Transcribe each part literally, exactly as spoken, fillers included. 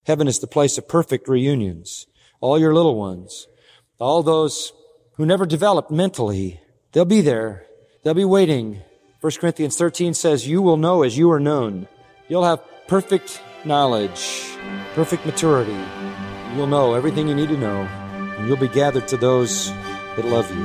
Heaven is the place of perfect reunions. All your little ones, all those who never developed mentally, they'll be there. They'll be waiting. First Corinthians thirteen says, you will know as you are known. You'll have perfect knowledge, perfect maturity. You'll know everything you need to know, and you'll be gathered to those that love you.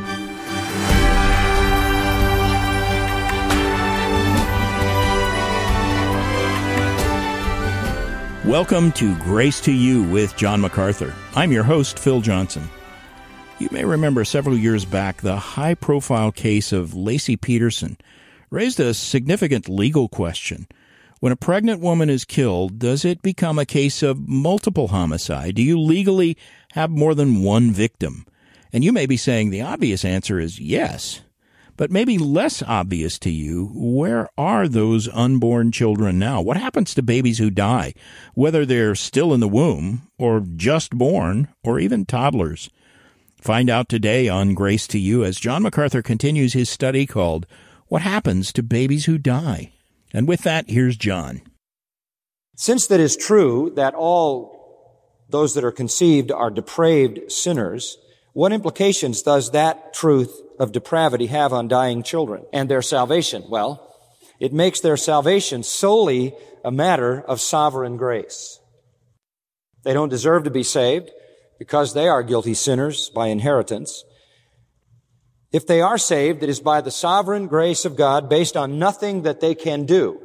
Welcome to Grace to You with John MacArthur. I'm your host, Phil Johnson. You may remember several years back the high-profile case of Laci Peterson raised a significant legal question. When a pregnant woman is killed, does it become a case of multiple homicide? Do you legally have more than one victim? And you may be saying the obvious answer is yes. But maybe less obvious to you, where are those unborn children now? What happens to babies who die, whether they're still in the womb, or just born, or even toddlers? Find out today on Grace to You as John MacArthur continues his study called What Happens to Babies Who Die? And with that, here's John. Since that is true that all those that are conceived are depraved sinners, what implications does that truth of depravity have on dying children and their salvation? Well, it makes their salvation solely a matter of sovereign grace. They don't deserve to be saved because they are guilty sinners by inheritance. If they are saved, it is by the sovereign grace of God based on nothing that they can do,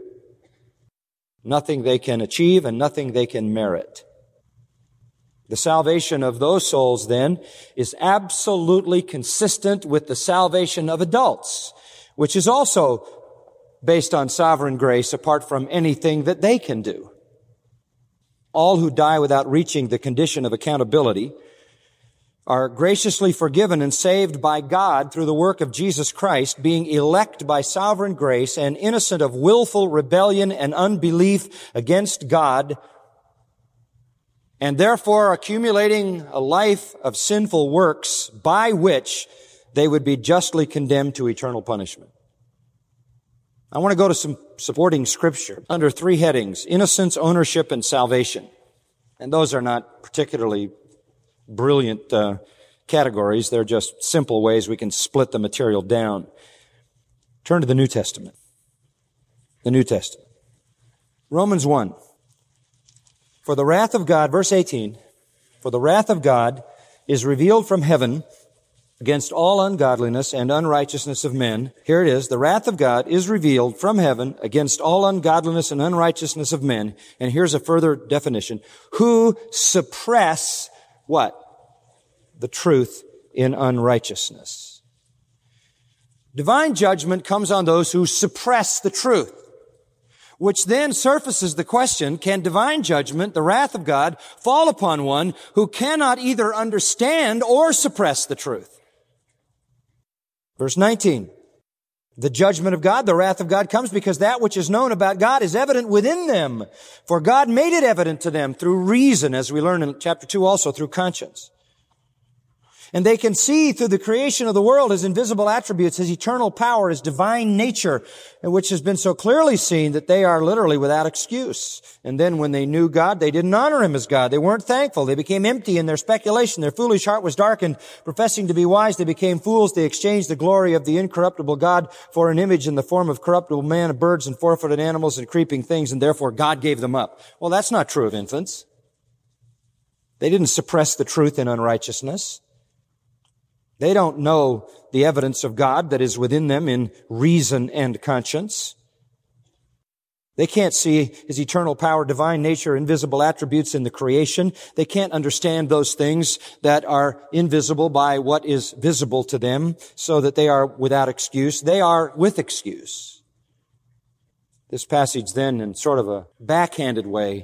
nothing they can achieve, and nothing they can merit. The salvation of those souls, then, is absolutely consistent with the salvation of adults, which is also based on sovereign grace apart from anything that they can do. All who die without reaching the condition of accountability are graciously forgiven and saved by God through the work of Jesus Christ, being elect by sovereign grace and innocent of willful rebellion and unbelief against God, and therefore accumulating a life of sinful works by which they would be justly condemned to eternal punishment. I want to go to some supporting scripture under three headings: innocence, ownership, and salvation. And those are not particularly brilliant uh, categories. They're just simple ways we can split the material down. Turn to the New Testament. The New Testament. Romans one. For the wrath of God, verse eighteen, for the wrath of God is revealed from heaven against all ungodliness and unrighteousness of men. Here it is. The wrath of God is revealed from heaven against all ungodliness and unrighteousness of men. And here's a further definition. Who suppress what? The truth in unrighteousness. Divine judgment comes on those who suppress the truth, which then surfaces the question, can divine judgment, the wrath of God, fall upon one who cannot either understand or suppress the truth? Verse nineteen, the judgment of God, the wrath of God comes because that which is known about God is evident within them. For God made it evident to them through reason, as we learn in chapter two also, through conscience. And they can see through the creation of the world His invisible attributes, His eternal power, His divine nature, which has been so clearly seen that they are literally without excuse. And then when they knew God, they didn't honor Him as God. They weren't thankful. They became empty in their speculation. Their foolish heart was darkened. Professing to be wise, they became fools. They exchanged the glory of the incorruptible God for an image in the form of corruptible man, of birds and four-footed animals and creeping things, and therefore God gave them up. Well, that's not true of infants. They didn't suppress the truth in unrighteousness. They don't know the evidence of God that is within them in reason and conscience. They can't see His eternal power, divine nature, invisible attributes in the creation. They can't understand those things that are invisible by what is visible to them, so that they are without excuse. They are with excuse. This passage then, in sort of a backhanded way,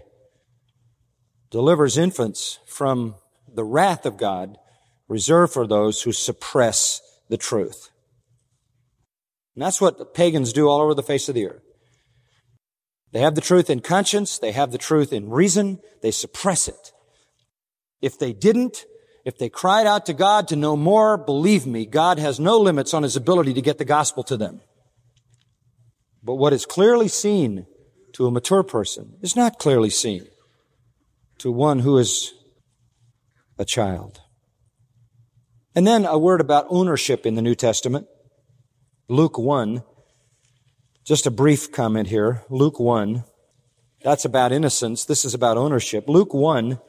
delivers infants from the wrath of God reserved for those who suppress the truth. And that's what pagans do all over the face of the earth. They have the truth in conscience. They have the truth in reason. They suppress it. If they didn't, if they cried out to God to know more, believe me, God has no limits on His ability to get the gospel to them. But what is clearly seen to a mature person is not clearly seen to one who is a child. And then a word about ownership in the New Testament. Luke one. Just a brief comment here. Luke one. That's about innocence. This is about ownership. Luke one.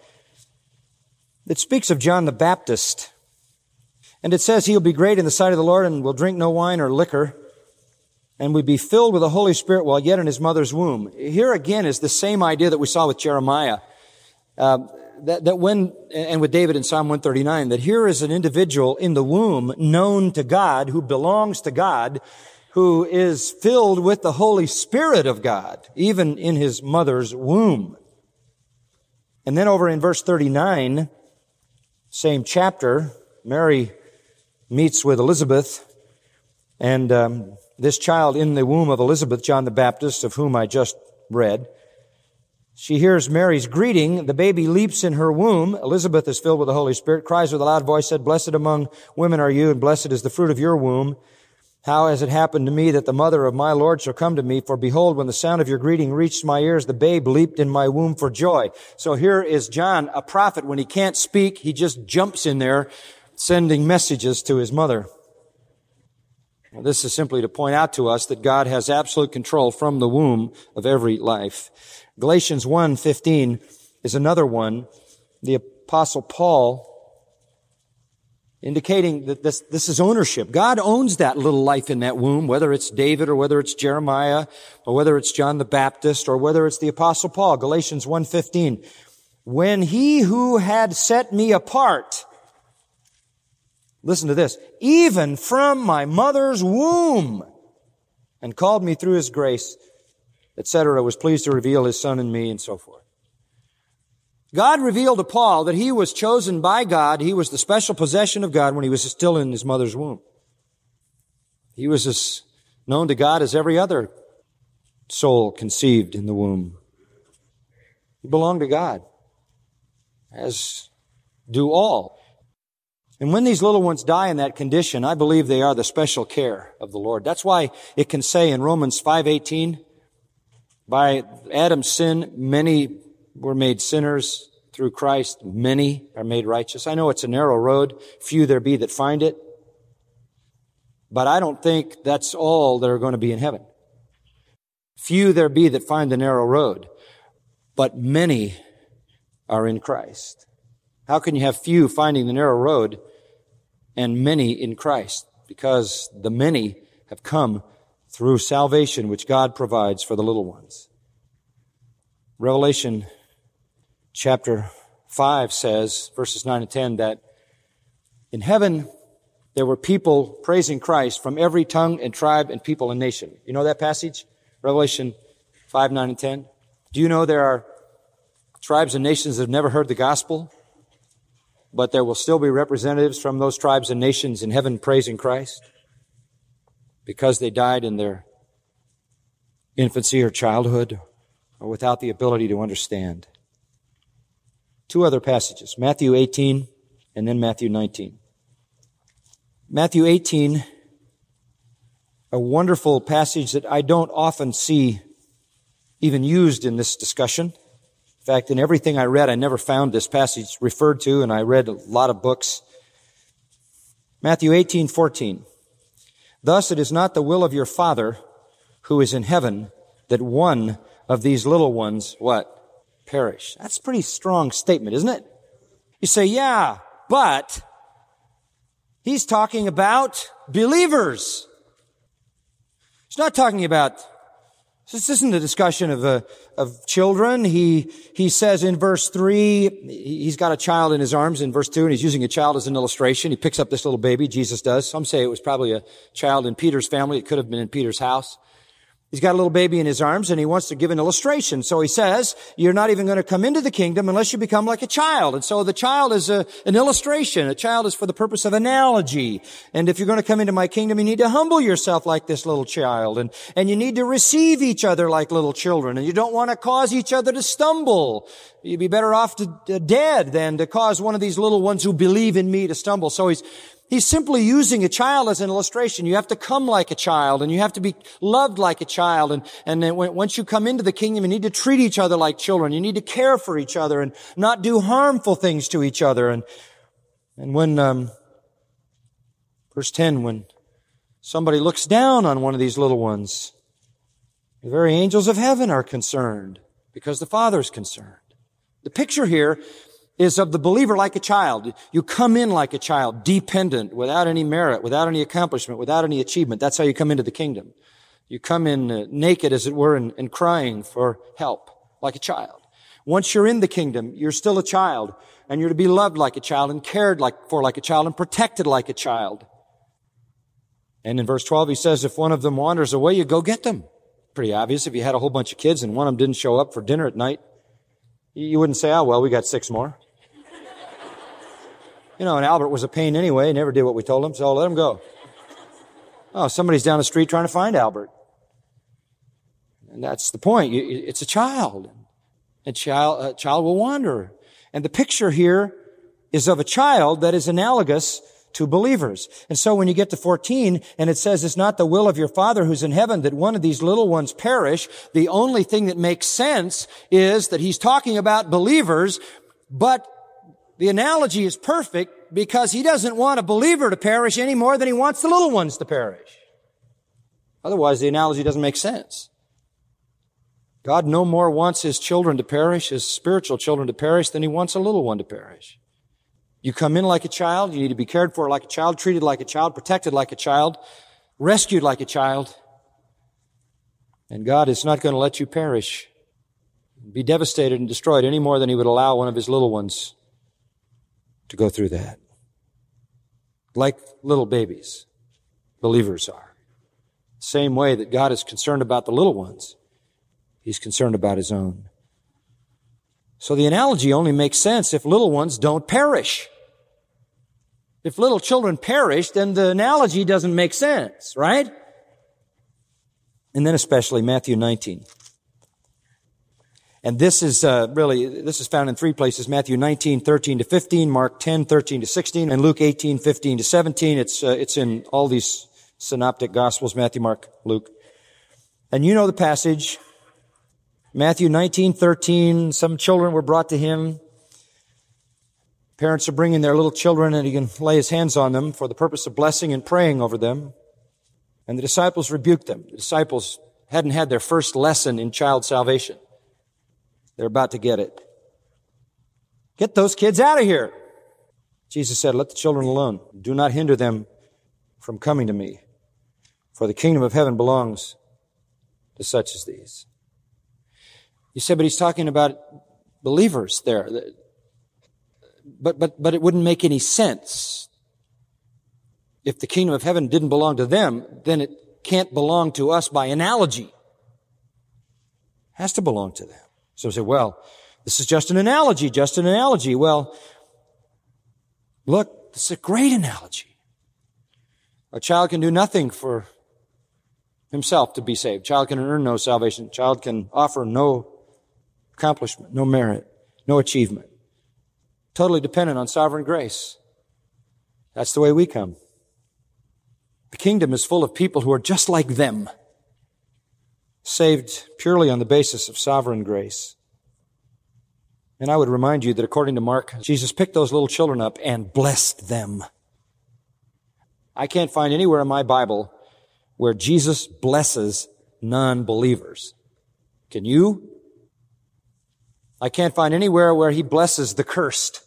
It speaks of John the Baptist. And it says he'll be great in the sight of the Lord and will drink no wine or liquor and would be filled with the Holy Spirit while yet in his mother's womb. Here again is the same idea that we saw with Jeremiah. Uh, that, that when, and with David in Psalm one thirty-nine, that here is an individual in the womb known to God, who belongs to God, who is filled with the Holy Spirit of God, even in his mother's womb. And then over in verse thirty-nine, same chapter, Mary meets with Elizabeth, and um, this child in the womb of Elizabeth, John the Baptist, of whom I just read, she hears Mary's greeting. The baby leaps in her womb. Elizabeth is filled with the Holy Spirit, cries with a loud voice, said, "Blessed among women are you, and blessed is the fruit of your womb. How has it happened to me that the mother of my Lord shall come to me? For behold, when the sound of your greeting reached my ears, the babe leaped in my womb for joy." So here is John, a prophet. When he can't speak, he just jumps in there, sending messages to his mother. Well, this is simply to point out to us that God has absolute control from the womb of every life. Galatians one fifteen is another one. The Apostle Paul indicating that this, this is ownership. God owns that little life in that womb, whether it's David or whether it's Jeremiah or whether it's John the Baptist or whether it's the Apostle Paul. Galatians one fifteen. When he who had set me apart, listen to this, even from my mother's womb, and called me through his grace, et cetera, was pleased to reveal his Son in me, and so forth. God revealed to Paul that he was chosen by God. He was the special possession of God when he was still in his mother's womb. He was as known to God as every other soul conceived in the womb. He belonged to God, as do all. And when these little ones die in that condition, I believe they are the special care of the Lord. That's why it can say in Romans five eighteen, by Adam's sin, many were made sinners. Through Christ, many are made righteous. I know it's a narrow road. Few there be that find it. But I don't think that's all that are going to be in heaven. Few there be that find the narrow road. But many are in Christ. How can you have few finding the narrow road and many in Christ? Because the many have come through salvation which God provides for the little ones. Revelation chapter five says, verses nine and ten, that in heaven there were people praising Christ from every tongue and tribe and people and nation. You know that passage? Revelation five, nine, and ten. Do you know there are tribes and nations that have never heard the gospel, but there will still be representatives from those tribes and nations in heaven praising Christ because they died in their infancy or childhood or without the ability to understand? Two other passages, Matthew eighteen and then Matthew nineteen. Matthew eighteen, a wonderful passage that I don't often see even used in this discussion. In fact, in everything I read, I never found this passage referred to, and I read a lot of books. Matthew eighteen fourteen. Thus it is not the will of your Father who is in heaven that one of these little ones, what? Perish. That's a pretty strong statement, isn't it? You say, yeah, but he's talking about believers. He's not talking about, this isn't a discussion of, uh, of children. He, he says in verse three, he's got a child in his arms in verse two, and he's using a child as an illustration. He picks up this little baby, Jesus does. Some say it was probably a child in Peter's family. It could have been in Peter's house. He's got a little baby in his arms, and he wants to give an illustration. So he says, you're not even going to come into the kingdom unless you become like a child. And so the child is a, an illustration. A child is for the purpose of analogy. And if you're going to come into my kingdom, you need to humble yourself like this little child. And, and you need to receive each other like little children. And you don't want to cause each other to stumble. You'd be better off to, to dead than to cause one of these little ones who believe in me to stumble. So he's He's simply using a child as an illustration. You have to come like a child, and you have to be loved like a child. And, and then when, once you come into the kingdom, you need to treat each other like children. You need to care for each other and not do harmful things to each other. And, and when, um, verse ten, when somebody looks down on one of these little ones, the very angels of heaven are concerned because the Father's concerned. The picture here is of the believer like a child. You come in like a child, dependent, without any merit, without any accomplishment, without any achievement. That's how you come into the kingdom. You come in uh, naked, as it were, and, and crying for help, like a child. Once you're in the kingdom, you're still a child, and you're to be loved like a child, and cared like for like a child, and protected like a child. And in verse twelve, he says, if one of them wanders away, you go get them. Pretty obvious. If you had a whole bunch of kids and one of them didn't show up for dinner at night, you wouldn't say, oh, well, we got six more. You know, and Albert was a pain anyway. He never did what we told him, so let him go. Oh, somebody's down the street trying to find Albert. And that's the point. It's a child. A child, a child will wander. And the picture here is of a child that is analogous to believers. And so when you get to fourteen, and it says, it's not the will of your Father who's in heaven that one of these little ones perish, the only thing that makes sense is that he's talking about believers, but the analogy is perfect because he doesn't want a believer to perish any more than he wants the little ones to perish. Otherwise, the analogy doesn't make sense. God no more wants his children to perish, his spiritual children to perish, than he wants a little one to perish. You come in like a child, you need to be cared for like a child, treated like a child, protected like a child, rescued like a child. And God is not going to let you perish, be devastated and destroyed any more than he would allow one of his little ones to go through that. Like little babies, believers are. Same way that God is concerned about the little ones, he's concerned about his own. So the analogy only makes sense if little ones don't perish. If little children perish, then the analogy doesn't make sense, right? And then especially Matthew nineteen. And this is uh, really, this is found in three places. Matthew nineteen, thirteen to fifteen, Mark ten, thirteen to sixteen, and Luke eighteen, fifteen to seventeen. It's, uh, it's in all these synoptic gospels, Matthew, Mark, Luke. And you know the passage. Matthew nineteen, thirteen, some children were brought to him. Parents are bringing their little children, and he can lay his hands on them for the purpose of blessing and praying over them. And the disciples rebuked them. The disciples hadn't had their first lesson in child salvation. They're about to get it. Get those kids out of here. Jesus said, let the children alone. Do not hinder them from coming to me, for the kingdom of heaven belongs to such as these. You said, but he's talking about believers there. But, but, but it wouldn't make any sense. If the kingdom of heaven didn't belong to them, then it can't belong to us by analogy. It has to belong to them. So we say, well, this is just an analogy, just an analogy. Well, look, this is a great analogy. A child can do nothing for himself to be saved. A child can earn no salvation. A child can offer no accomplishment, no merit, no achievement. Totally dependent on sovereign grace. That's the way we come. The kingdom is full of people who are just like them, saved purely on the basis of sovereign grace. And I would remind you that according to Mark, Jesus picked those little children up and blessed them. I can't find anywhere in my Bible where Jesus blesses non-believers. Can you? I can't find anywhere where he blesses the cursed.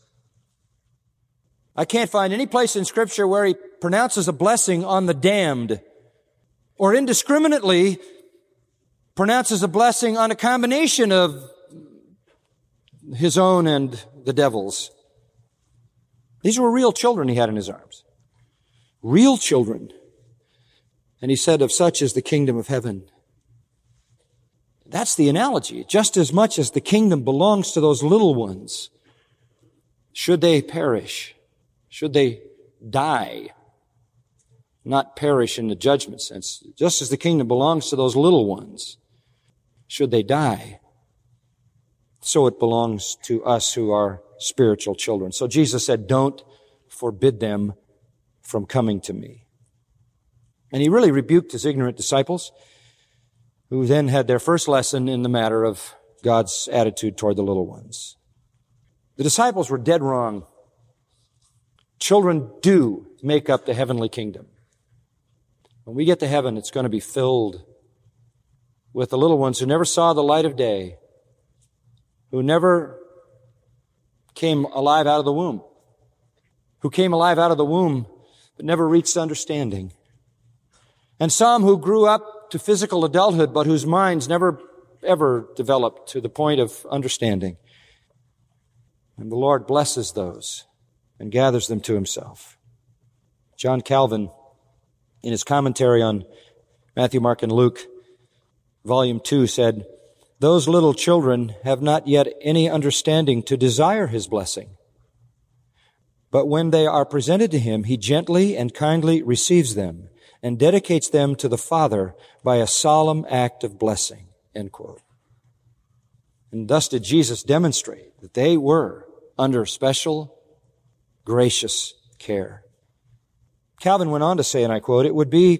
I can't find any place in Scripture where he pronounces a blessing on the damned, or indiscriminately pronounces a blessing on a combination of his own and the devil's. These were real children he had in his arms. Real children. And he said, of such is the kingdom of heaven. That's the analogy. Just as much as the kingdom belongs to those little ones, should they perish, should they die, not perish in the judgment sense, just as the kingdom belongs to those little ones, should they die, so it belongs to us who are spiritual children. So Jesus said, don't forbid them from coming to me. And he really rebuked his ignorant disciples, who then had their first lesson in the matter of God's attitude toward the little ones. The disciples were dead wrong. Children do make up the heavenly kingdom. When we get to heaven, it's going to be filled with the little ones who never saw the light of day, who never came alive out of the womb, who came alive out of the womb but never reached understanding, and some who grew up to physical adulthood but whose minds never ever developed to the point of understanding. And the Lord blesses those and gathers them to himself. John Calvin, in his commentary on Matthew, Mark, and Luke, Volume two, said, "Those little children have not yet any understanding to desire his blessing. But when they are presented to him, he gently and kindly receives them and dedicates them to the Father by a solemn act of blessing." End quote. And thus did Jesus demonstrate that they were under special, gracious care. Calvin went on to say, and I quote, "It would be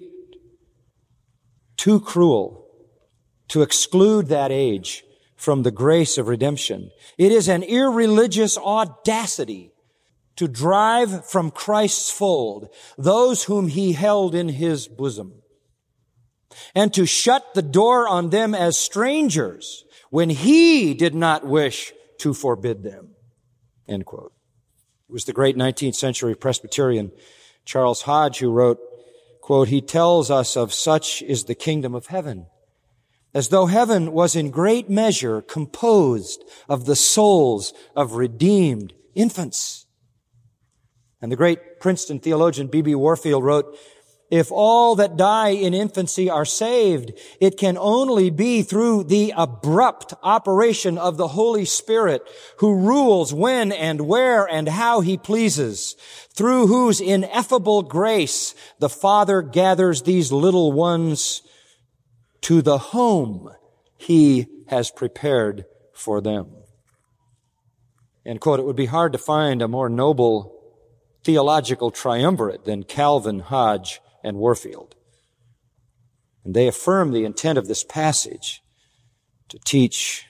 too cruel to exclude that age from the grace of redemption. It is an irreligious audacity to drive from Christ's fold those whom he held in his bosom, and to shut the door on them as strangers when he did not wish to forbid them." End quote. It was the great nineteenth century Presbyterian Charles Hodge who wrote, quote, "He tells us of such is the kingdom of heaven, as though heaven was in great measure composed of the souls of redeemed infants." And the great Princeton theologian B B Warfield wrote, "If all that die in infancy are saved, it can only be through the abrupt operation of the Holy Spirit, who rules when and where and how he pleases, through whose ineffable grace the Father gathers these little ones to the home he has prepared for them." End quote. It would be hard to find a more noble theological triumvirate than Calvin, Hodge, and Warfield. And they affirm the intent of this passage to teach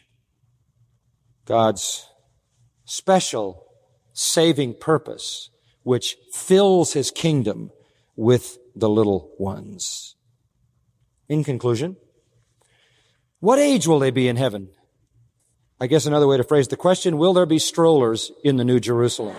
God's special saving purpose, which fills his kingdom with the little ones. In conclusion, what age will they be in heaven? I guess another way to phrase the question, will there be strollers in the New Jerusalem?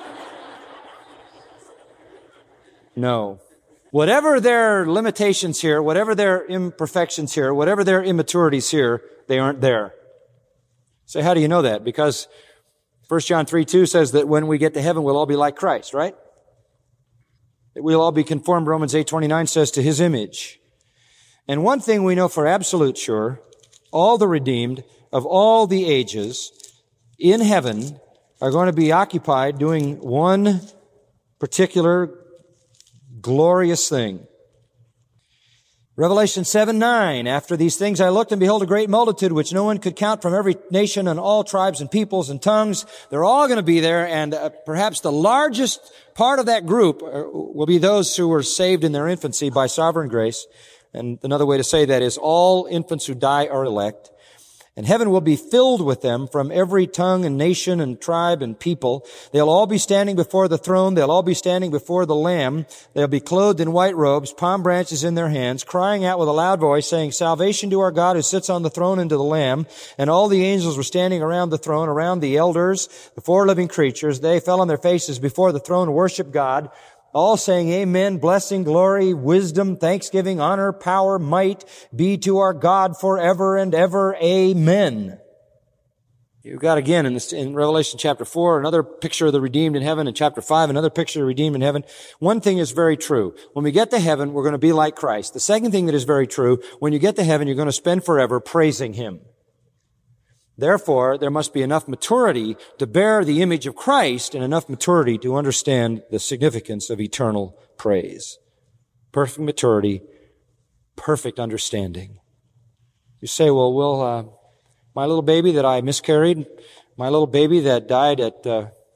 No. Whatever their limitations here, whatever their imperfections here, whatever their immaturities here, they aren't there. So how do you know that? Because First John three two says that when we get to heaven, we'll all be like Christ, right? That we'll all be conformed, Romans eight twenty-nine says, to his image. And one thing we know for absolute sure, all the redeemed of all the ages in heaven are going to be occupied doing one particular glorious thing. Revelation seven nine, after these things I looked, and behold, a great multitude which no one could count from every nation and all tribes and peoples and tongues. They're all going to be there, and uh, perhaps the largest part of that group uh, will be those who were saved in their infancy by sovereign grace. And another way to say that is all infants who die are elect. And heaven will be filled with them from every tongue and nation and tribe and people. They'll all be standing before the throne. They'll all be standing before the Lamb. They'll be clothed in white robes, palm branches in their hands, crying out with a loud voice, saying, "Salvation to our God who sits on the throne and to the Lamb." And all the angels were standing around the throne, around the elders, the four living creatures. They fell on their faces before the throne and worshiped God, all saying, "Amen, blessing, glory, wisdom, thanksgiving, honor, power, might be to our God forever and ever. Amen." You've got again in, this, in Revelation chapter four, another picture of the redeemed in heaven. In chapter five, another picture of the redeemed in heaven. One thing is very true. When we get to heaven, we're going to be like Christ. The second thing that is very true, when you get to heaven, you're going to spend forever praising him. Therefore, there must be enough maturity to bear the image of Christ and enough maturity to understand the significance of eternal praise. Perfect maturity, perfect understanding. You say, well, will uh, my little baby that I miscarried, my little baby that died at uh,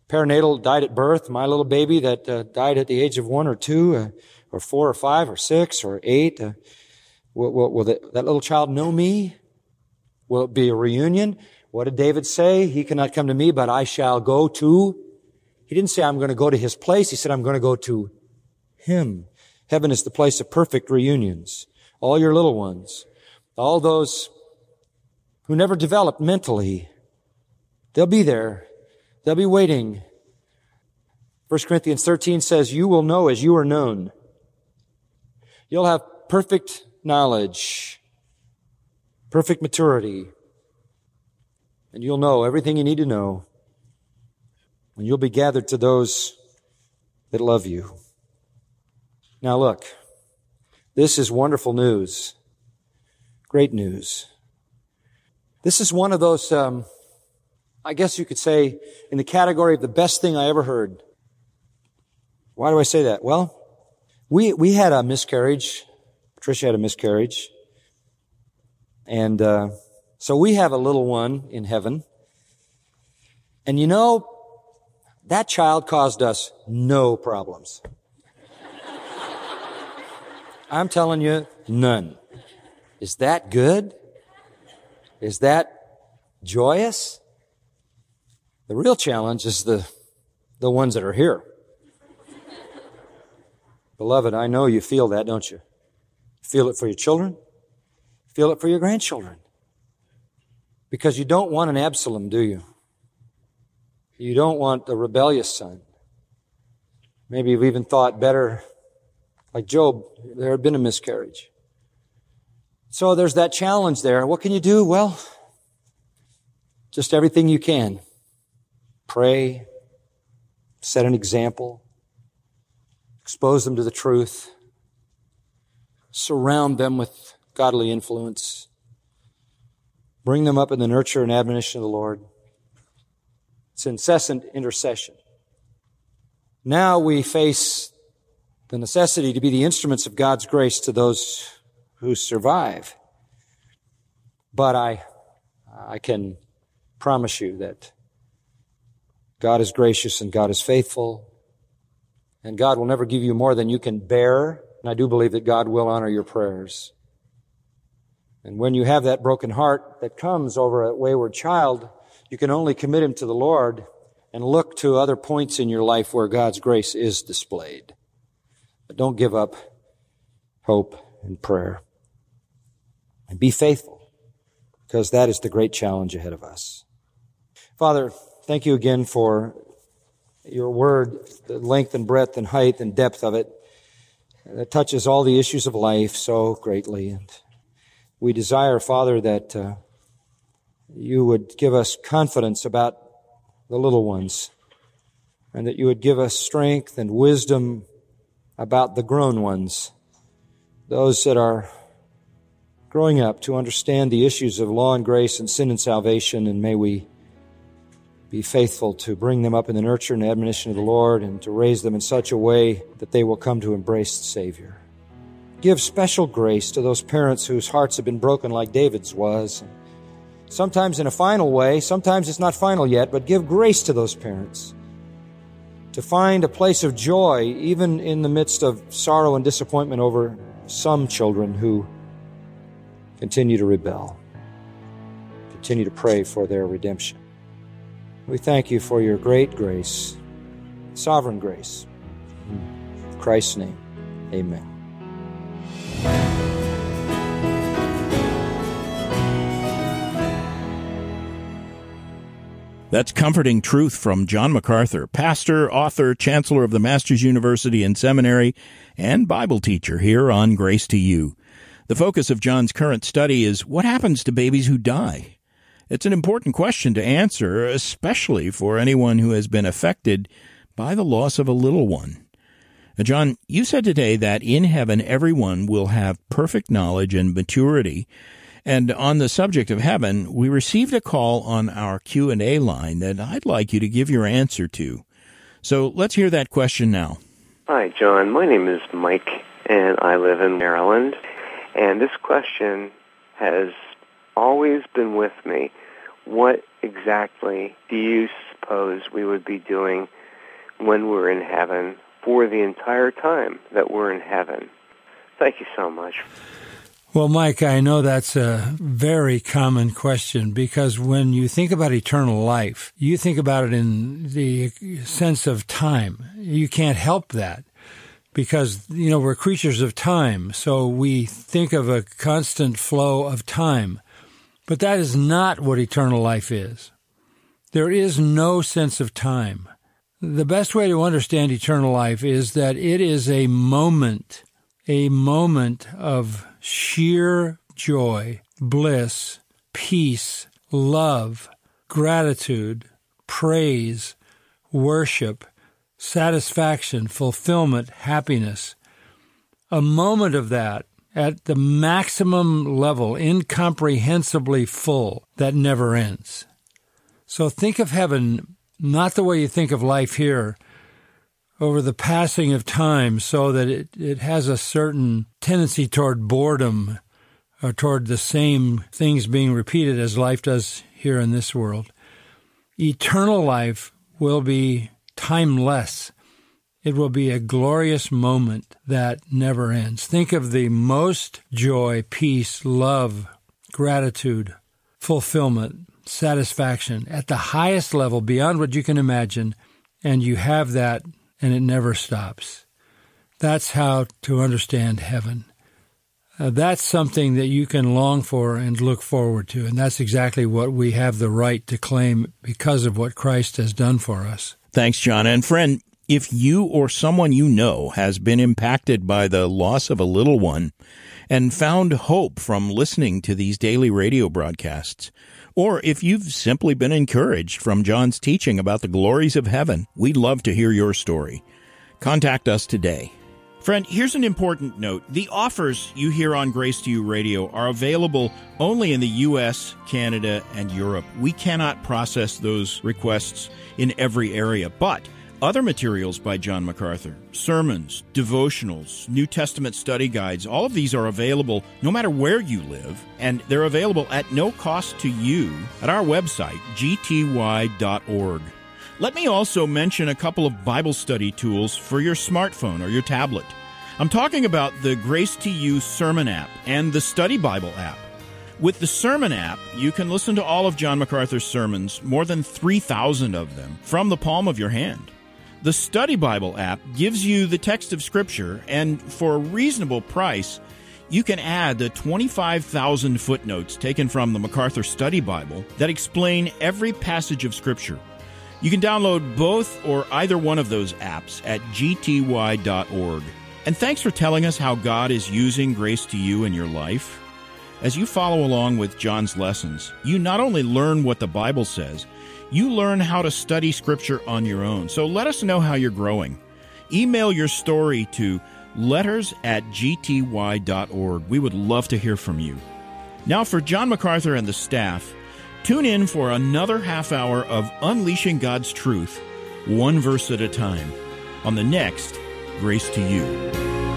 perinatal died at birth, my little baby that uh, died at the age of one or two, uh, or four or five or six or eight, uh, will, will, will that, that little child know me? Will it be a reunion? What did David say? He cannot come to me, but I shall go to. He didn't say I'm going to go to his place. He said I'm going to go to him. Heaven is the place of perfect reunions. All your little ones, all those who never developed mentally, they'll be there. They'll be waiting. First Corinthians thirteen says, you will know as you are known. You'll have perfect knowledge, perfect maturity, and you'll know everything you need to know. And you'll be gathered to those that love you. Now look, this is wonderful news. Great news. This is one of those, um, I guess you could say, in the category of the best thing I ever heard. Why do I say that? Well, we we had a miscarriage. Patricia had a miscarriage. And uh, so we have a little one in heaven. And you know, that child caused us no problems. I'm telling you, none. Is that good? Is that joyous? The real challenge is the, the ones that are here. Beloved, I know you feel that, don't you? Feel it for your children. Feel it for your grandchildren. Because you don't want an Absalom, do you? You don't want a rebellious son. Maybe you've even thought better, like Job, there had been a miscarriage. So there's that challenge there. What can you do? Well, just everything you can. Pray, set an example, expose them to the truth, surround them with godly influence, bring them up in the nurture and admonition of the Lord. It's incessant intercession. Now we face the necessity to be the instruments of God's grace to those who survive. But I, I can promise you that God is gracious and God is faithful, and God will never give you more than you can bear. And I do believe that God will honor your prayers. And when you have that broken heart that comes over a wayward child, you can only commit him to the Lord and look to other points in your life where God's grace is displayed. But don't give up hope and prayer. And be faithful, because that is the great challenge ahead of us. Father, thank you again for your word, the length and breadth and height and depth of it. That touches all the issues of life so greatly. And we desire, Father, that uh, you would give us confidence about the little ones, and that you would give us strength and wisdom about the grown ones, those that are growing up to understand the issues of law and grace and sin and salvation, and may we be faithful to bring them up in the nurture and admonition of the Lord and to raise them in such a way that they will come to embrace the Savior. Give special grace to those parents whose hearts have been broken like David's was. Sometimes in a final way, sometimes it's not final yet, but give grace to those parents to find a place of joy even in the midst of sorrow and disappointment over some children who continue to rebel. Continue to pray for their redemption. We thank you for your great grace, sovereign grace. In Christ's name, amen. That's comforting truth from John MacArthur, pastor, author, chancellor of the Masters University and Seminary, and Bible teacher here on Grace to You. The focus of John's current study is what happens to babies who die. It's an important question to answer, especially for anyone who has been affected by the loss of a little one. Now, John, you said today that in heaven everyone will have perfect knowledge and maturity. And on the subject of heaven, we received a call on our Q and A line that I'd like you to give your answer to. So let's hear that question now. Hi, John. My name is Mike, and I live in Maryland. And this question has always been with me. What exactly do you suppose we would be doing when we're in heaven for the entire time that we're in heaven? Thank you so much. Well, Mike, I know that's a very common question, because when you think about eternal life, you think about it in the sense of time. You can't help that because, you know, we're creatures of time, so we think of a constant flow of time. But that is not what eternal life is. There is no sense of time. The best way to understand eternal life is that it is a moment, a moment of sheer joy, bliss, peace, love, gratitude, praise, worship, satisfaction, fulfillment, happiness. A moment of that at the maximum level, incomprehensibly full, that never ends. So think of heaven not the way you think of life here, over the passing of time, so that it, it has a certain tendency toward boredom or toward the same things being repeated as life does here in this world. Eternal life will be timeless. It will be a glorious moment that never ends. Think of the most joy, peace, love, gratitude, fulfillment, satisfaction at the highest level, beyond what you can imagine, and you have that, and it never stops. That's how to understand heaven. Uh, that's something that you can long for and look forward to, and that's exactly what we have the right to claim because of what Christ has done for us. Thanks, John. And friend, if you or someone you know has been impacted by the loss of a little one and found hope from listening to these daily radio broadcasts, or if you've simply been encouraged from John's teaching about the glories of heaven, we'd love to hear your story. Contact us today. Friend, here's an important note. The offers you hear on Grace to You Radio are available only in the U S, Canada, and Europe. We cannot process those requests in every area, but other materials by John MacArthur, sermons, devotionals, New Testament study guides, all of these are available no matter where you live, and they're available at no cost to you at our website, g t y dot org. Let me also mention a couple of Bible study tools for your smartphone or your tablet. I'm talking about the Grace to You Sermon app and the Study Bible app. With the Sermon app, you can listen to all of John MacArthur's sermons, more than three thousand of them, from the palm of your hand. The Study Bible app gives you the text of Scripture, and for a reasonable price, you can add the twenty-five thousand footnotes taken from the MacArthur Study Bible that explain every passage of Scripture. You can download both or either one of those apps at g t y dot org. And thanks for telling us how God is using Grace to You in your life. As you follow along with John's lessons, you not only learn what the Bible says, you learn how to study Scripture on your own. So let us know how you're growing. Email your story to letters at g t y dot org. We would love to hear from you. Now for John MacArthur and the staff, tune in for another half hour of Unleashing God's Truth, one verse at a time, on the next Grace to You.